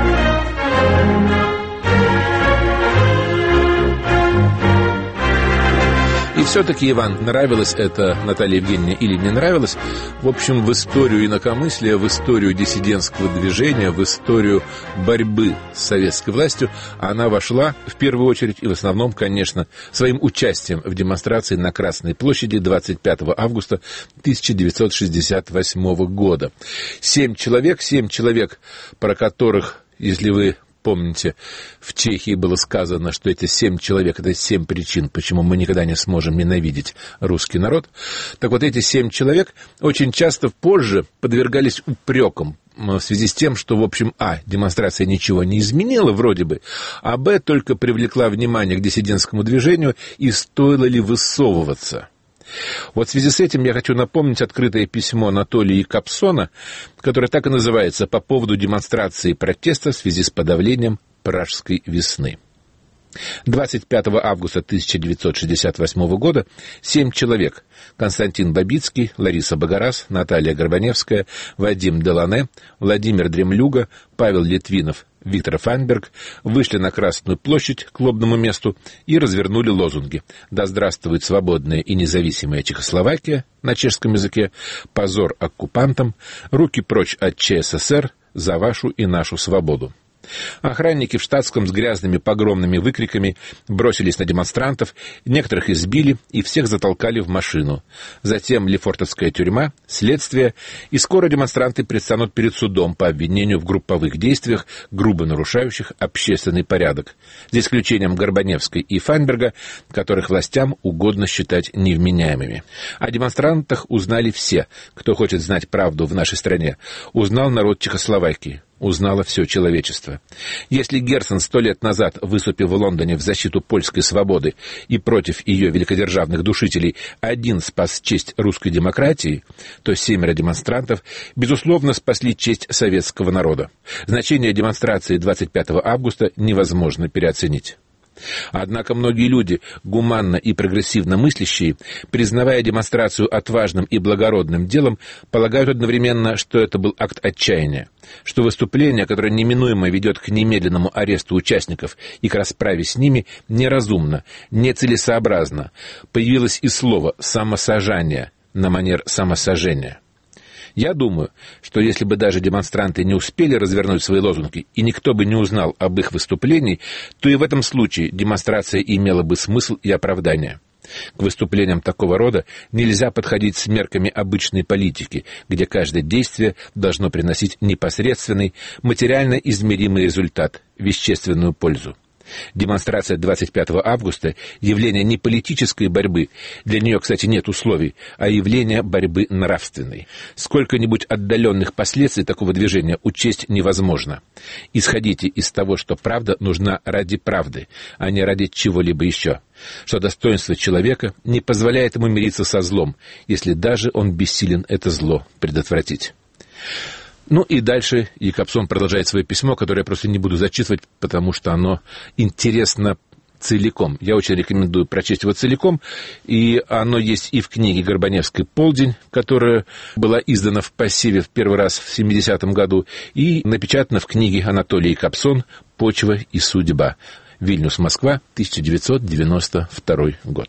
И все-таки, Иван, нравилось это Наталье Евгеньевне или не нравилось? В общем, в историю инакомыслия, в историю диссидентского движения, в историю борьбы с советской властью она вошла в первую очередь и в основном, конечно, своим участием в демонстрации на Красной площади двадцать пятого августа тысяча девятьсот шестьдесят восьмого года. Семь человек, семь человек, про которых, если вы помните, в Чехии было сказано, что эти семь человек — это семь причин, почему мы никогда не сможем ненавидеть русский народ. Так вот, эти семь человек очень часто позже подвергались упрекам в связи с тем, что, в общем, а, демонстрация ничего не изменила вроде бы, а, б, только привлекла внимание к диссидентскому движению, и стоило ли высовываться. Вот в связи с этим я хочу напомнить открытое письмо Анатолия Якобсона, которое так и называется «По поводу демонстрации протеста в связи с подавлением Пражской весны». двадцать пятого августа тысяча девятьсот шестьдесят восьмого года семь человек – Константин Бабицкий, Лариса Богораз, Наталья Горбаневская, Вадим Делане, Владимир Дремлюга, Павел Литвинов, Виктор Файнберг – вышли на Красную площадь к лобному месту и развернули лозунги «Да здравствует свободная и независимая Чехословакия» на чешском языке, «Позор оккупантам», «Руки прочь от ЧССР», «За вашу и нашу свободу». Охранники в штатском с грязными погромными выкриками бросились на демонстрантов, некоторых избили и всех затолкали в машину. Затем Лефортовская тюрьма, следствие, и скоро демонстранты предстанут перед судом по обвинению в групповых действиях, грубо нарушающих общественный порядок, за исключением Горбаневской и Файнберга, которых властям угодно считать невменяемыми. О демонстрантах узнали все, кто хочет знать правду в нашей стране. Узнал народ Чехословакии. Узнало все человечество. Если Герцен сто лет назад, выступив в Лондоне в защиту польской свободы и против ее великодержавных душителей, один спас честь русской демократии, то семеро демонстрантов, безусловно, спасли честь советского народа. Значение демонстрации двадцать пятого августа невозможно переоценить. Однако многие люди, гуманно и прогрессивно мыслящие, признавая демонстрацию отважным и благородным делом, полагают одновременно, что это был акт отчаяния, что выступление, которое неминуемо ведет к немедленному аресту участников и к расправе с ними, неразумно, нецелесообразно. Появилось и слово «самосожжение» на манер самосожжения. Я думаю, что если бы даже демонстранты не успели развернуть свои лозунги, и никто бы не узнал об их выступлении, то и в этом случае демонстрация имела бы смысл и оправдание. К выступлениям такого рода нельзя подходить с мерками обычной политики, где каждое действие должно приносить непосредственный, материально измеримый результат, вещественную пользу. Демонстрация двадцать пятого августа – явление не политической борьбы, для нее, кстати, нет условий, а явление борьбы нравственной. Сколько-нибудь отдаленных последствий такого движения учесть невозможно. Исходите из того, что правда нужна ради правды, а не ради чего-либо еще. Что достоинство человека не позволяет ему мириться со злом, если даже он бессилен это зло предотвратить. Ну и дальше Якобсон продолжает свое письмо, которое я просто не буду зачитывать, потому что оно интересно целиком. Я очень рекомендую прочесть его целиком, и оно есть и в книге Горбаневской «Полдень», которая была издана в пассиве в первый раз в семидесятом году, и напечатана в книге Анатолия Якобсон «Почва и судьба». Вильнюс, Москва, тысяча девятьсот девяносто второй год.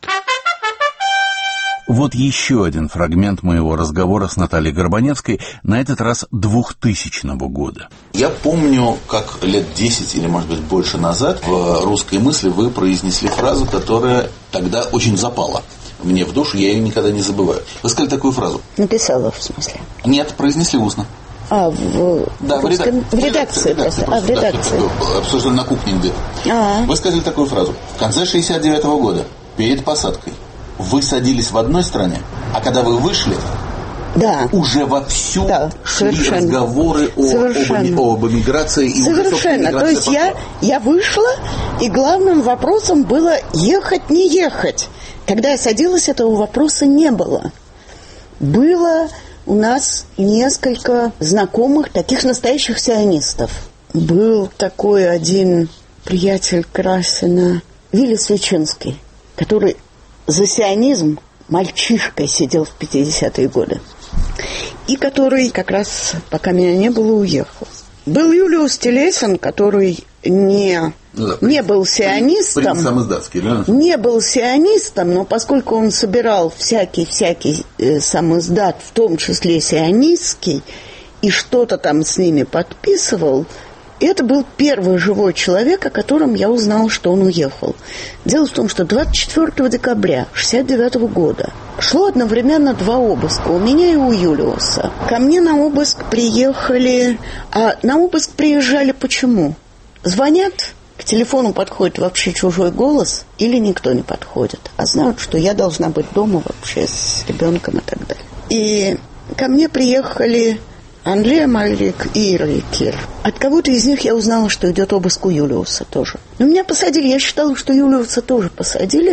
Вот еще один фрагмент моего разговора с Натальей Горбаневской, на этот раз двухтысячного года. Я помню, как лет десять или, может быть, больше назад в «Русской мысли» вы произнесли фразу, которая тогда очень запала мне в душу, я ее никогда не забываю. Вы сказали такую фразу. Написала, в смысле? Нет, произнесли устно. А, в, да, в, в, редак... в редакции. В редакции, просто. А, в редакции. Да, обсуждали на кухне где-то. А-а. Вы сказали такую фразу. В конце шестьдесят девятого года, перед посадкой, вы садились в одной стране, а когда вы вышли, да. уже вовсю да, шли разговоры о, об, об эмиграции. И совершенно. Уже, То есть я, я вышла, и главным вопросом было ехать, не ехать. Когда я садилась, этого вопроса не было. Было у нас несколько знакомых, таких настоящих сионистов. Был такой один приятель Красина, Вилли Свечинский, который за сионизм мальчишкой сидел в пятидесятые годы. И который как раз, пока меня не было, уехал. Был Юлиус Телесин, который не, ну, да, не был сионистом. Принц самоиздатский, да? Не был сионистом, но поскольку он собирал всякий-всякий э, самоиздат, в том числе сионистский, и что-то там с ними подписывал, это был первый живой человек, о котором я узнала, что он уехал. Дело в том, что двадцать четвёртого декабря шестьдесят девятого года шло одновременно два обыска, у меня и у Юлиуса. Ко мне на обыск приехали... А на обыск приезжали почему? Звонят, к телефону подходит вообще чужой голос, или никто не подходит, а знают, что я должна быть дома вообще с ребенком и так далее. И ко мне приехали... Андрей Мальрик и Ира Кир. От кого-то из них я узнала, что идет обыск у Юлиуса тоже. Но меня посадили, я считала, что Юлиуса тоже посадили.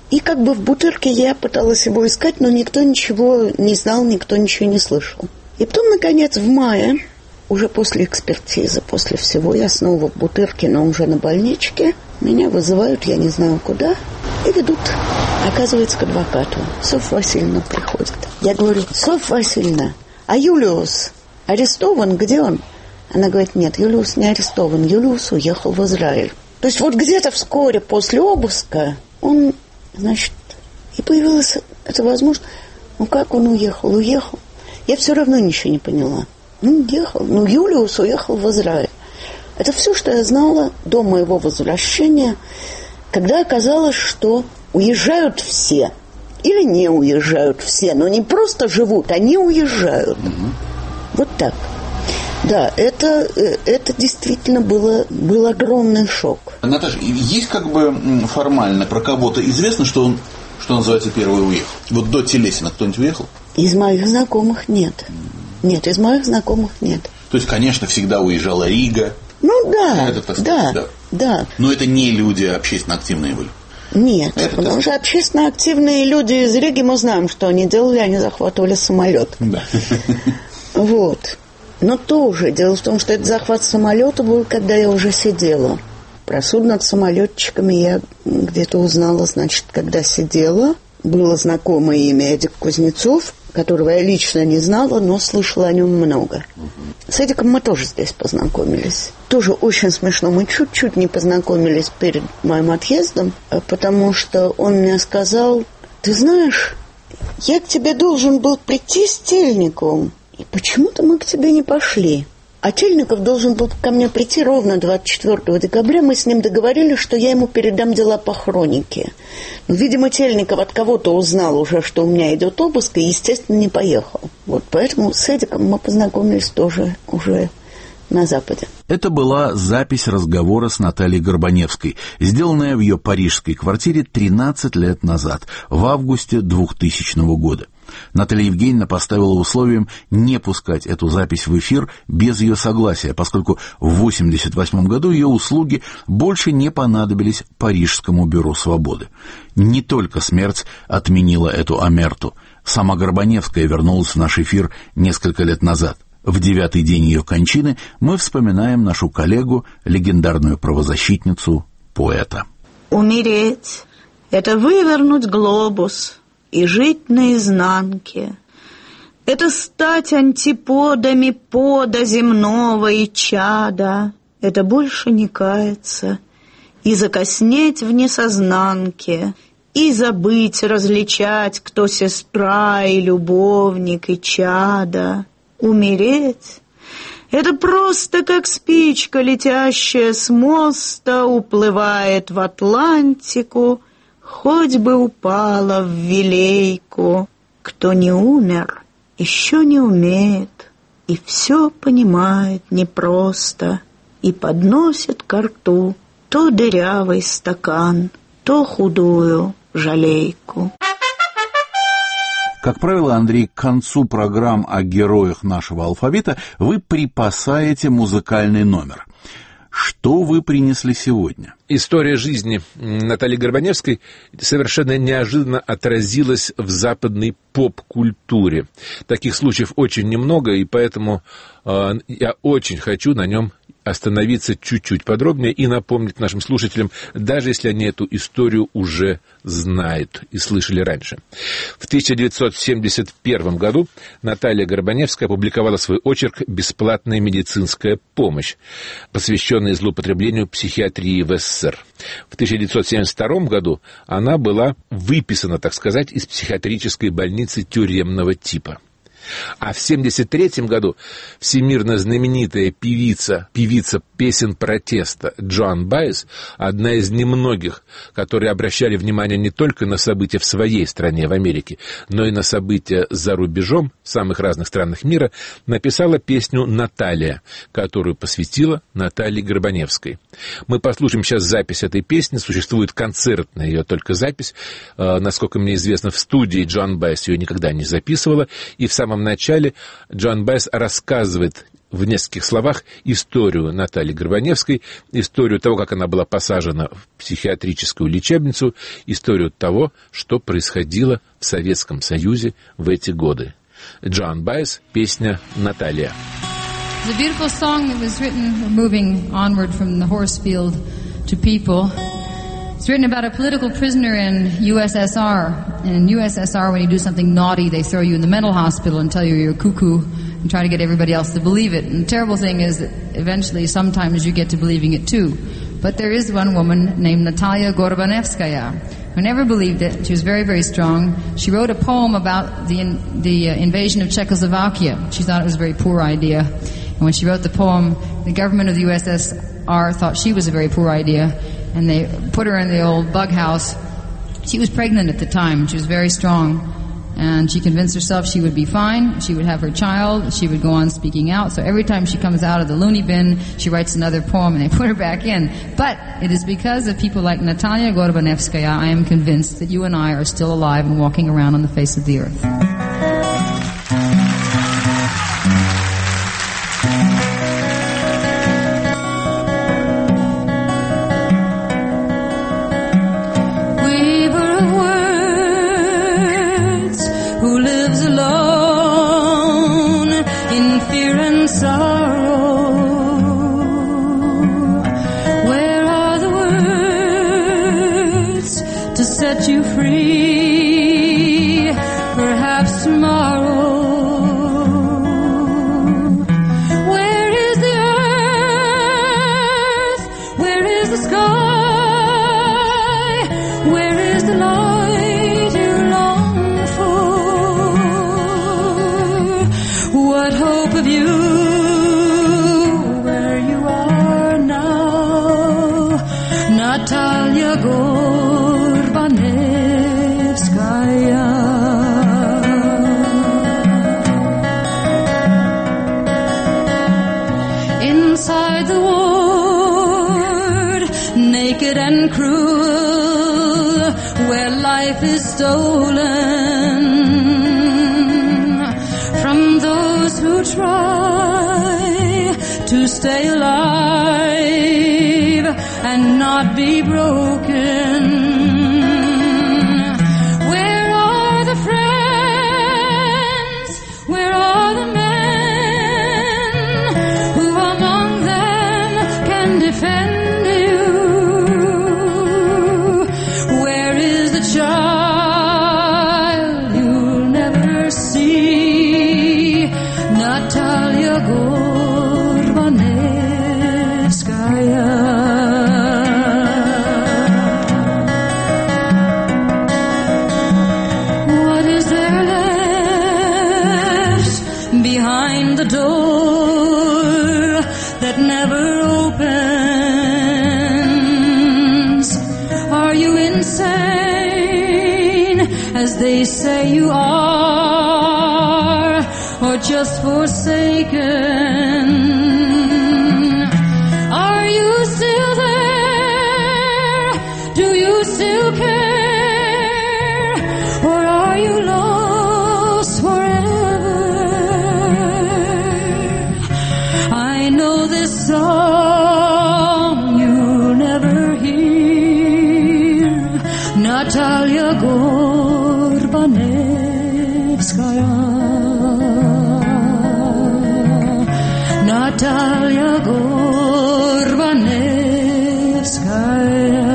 И как бы в Бутырке я пыталась его искать, но никто ничего не знал, никто ничего не слышал. И потом, наконец, в мае, уже после экспертизы, после всего, я снова в Бутырке, но уже на больничке. Меня вызывают, я не знаю куда, и ведут, оказывается, к адвокату. Софья Васильевна приходит. Я говорю: Софья Васильевна, а Юлиус арестован? Где он? Она говорит: нет, Юлиус не арестован, Юлиус уехал в Израиль. То есть вот где-то вскоре после обыска он, значит, и появилась эта возможность. Ну как он уехал? Уехал. Я все равно ничего не поняла. Ну, уехал. Ну, Юлиус уехал в Израиль. Это все, что я знала до моего возвращения, когда оказалось, что уезжают все. Или не уезжают все, но не просто живут, они уезжают. Угу. Вот так. Да, это, это действительно было, был огромный шок. Наташа, есть как бы формально про кого-то известно, что он, что называется, первый уехал? Вот до Телесина кто-нибудь уехал? Из моих знакомых нет. Нет, из моих знакомых нет. То есть, конечно, всегда уезжала Рига. Ну да, это, так да, сказать, да, да. Но это не люди общественно активные были. Нет, это, потому что общественно активные люди из Риги, мы знаем, что они делали, они захватывали самолет. Да. Вот. Но тоже дело в том, что этот захват самолета был, когда я уже сидела. Про суд над самолетчиками я где-то узнала, значит, когда сидела. Было знакомое имя Эдик Кузнецов, которого я лично не знала, но слышала о нем много. Угу. С Эдиком мы тоже здесь познакомились. Тоже очень смешно. Мы чуть-чуть не познакомились перед моим отъездом, потому что он мне сказал: ты знаешь, я к тебе должен был прийти с Тельниковым, и почему-то мы к тебе не пошли. А Тельников должен был ко мне прийти ровно двадцать четвёртого декабря. Мы с ним договорились, что я ему передам дела по хронике. Но, видимо, Тельников от кого-то узнал уже, что у меня идет обыск, и, естественно, не поехал. Вот поэтому с Эдиком мы познакомились тоже уже на Западе. Это была запись разговора с Натальей Горбаневской, сделанная в ее парижской квартире тринадцать лет назад, в августе двухтысячного года. Наталья Евгеньевна поставила условием не пускать эту запись в эфир без ее согласия, поскольку в восемьдесят восьмом году ее услуги больше не понадобились Парижскому бюро свободы. Не только смерть отменила эту омерту. Сама Горбаневская вернулась в наш эфир несколько лет назад. В девятый день ее кончины мы вспоминаем нашу коллегу, легендарную правозащитницу, поэта. Умереть — это вывернуть глобус и жить наизнанке. Это стать антиподами пода земного и чада. Это больше не каяться и закоснеть в несознанке, и забыть различать, кто сестра и любовник и чада. Умереть — это просто как спичка, летящая с моста, уплывает в Атлантику, хоть бы упала в Вилейку. Кто не умер, еще не умеет, и все понимает непросто, и подносит ко рту то дырявый стакан, то худую жалейку. Как правило, Андрей, к концу программ о героях нашего алфавита вы припасаете музыкальный номер. Что вы принесли сегодня? История жизни Натальи Горбаневской совершенно неожиданно отразилась в западной поп-культуре. Таких случаев очень немного, и поэтому э, я очень хочу на нем остановиться чуть-чуть подробнее и напомнить нашим слушателям, даже если они эту историю уже знают и слышали раньше. В тысяча девятьсот семьдесят первом году Наталья Горбаневская опубликовала свой очерк «Бесплатная медицинская помощь», посвященный злоупотреблению психиатрии в СССР. В тысяча девятьсот семьдесят втором году она была выписана, так сказать, из психиатрической больницы тюремного типа. А в семьдесят третьем году всемирно знаменитая певица, певица песен протеста Джоан Баez, одна из немногих, которые обращали внимание не только на события в своей стране, в Америке, но и на события за рубежом, в самых разных странах мира, написала песню «Наталья», которую посвятила Наталье Горбаневской. Мы послушаем сейчас запись этой песни. Существует концертная ее только запись. Э, насколько мне известно, в студии Джоан Баez ее никогда не записывала. И в самом начале Джоан Баez рассказывает в нескольких словах историю Натальи Горбаневской, историю того, как она была посажена в психиатрическую лечебницу, историю того, что происходило в Советском Союзе в эти годы. Джоан Баez, песня «Наталья». It's a beautiful song that was written moving onward from the horse field to people. It's written about a political prisoner in U S S R. And in U S S R, when you do something naughty, they throw you in the mental hospital and tell you you're cuckoo and try to get everybody else to believe it. And the terrible thing is that eventually, sometimes you get to believing it too. But there is one woman named Natalia Gorbanevskaya who never believed it. She was very, very strong. She wrote a poem about the in, the uh, invasion of Czechoslovakia. She thought it was a very poor idea. And when she wrote the poem, the government of the U S S R thought she was a very poor idea, and they put her in the old bug house. She was pregnant at the time. She was very strong, and she convinced herself she would be fine. She would have her child. She would go on speaking out. So every time she comes out of the loony bin, she writes another poem, and they put her back in. But it is because of people like Natalia Gorbanevskaya, I am convinced that you and I are still alive and walking around on the face of the earth. Stolen from those who try to stay alive and not be broken. Where are the friends? Where are the men who among them can defend you? Where is the child Natalia Gorbanevskaya? What is there left behind the door that never opens? Are you insane, as they say you are, or just forsaken? Are you still there? Do you still care? Or are you lost forever? I know this song you'll never hear, Natalia Gorbanevskaya. Natalia Gorbanevskaya.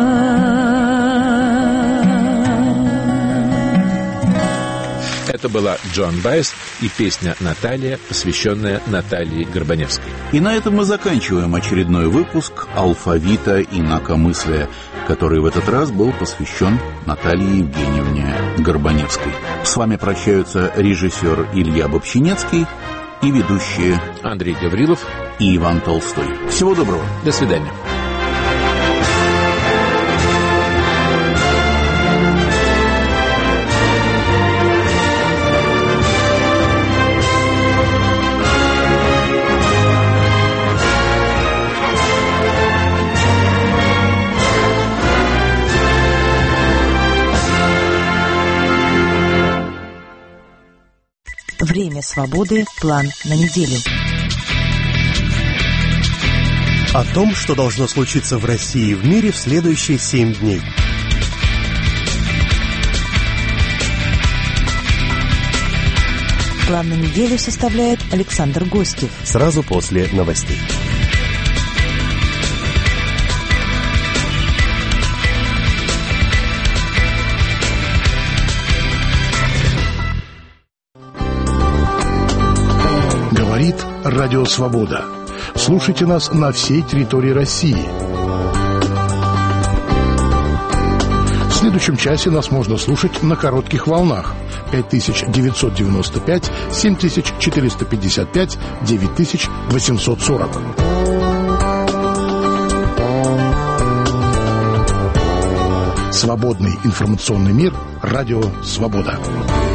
Это была Джоан Баez и песня «Наталья», посвященная Наталье Горбаневской. И на этом мы заканчиваем очередной выпуск «Алфавита инакомыслия», который в этот раз был посвящен Наталье Евгеньевне Горбаневской. С вами прощаются режиссер Илья Бобщинецкий и ведущие Андрей Гаврилов и Иван Толстой. Всего доброго. До свидания. Время свободы. План на неделю. О том, что должно случиться в России и в мире в следующие семь дней. План на неделю составляет Александр Гостев. Сразу после новостей. Говорит Радио Свобода. Слушайте нас на всей территории России. В следующем часе нас можно слушать на коротких волнах. пять тысяч девятьсот девяносто пять, семь тысяч четыреста пятьдесят пять, девять тысяч восемьсот сорок. Свободный информационный мир. Радио Свобода.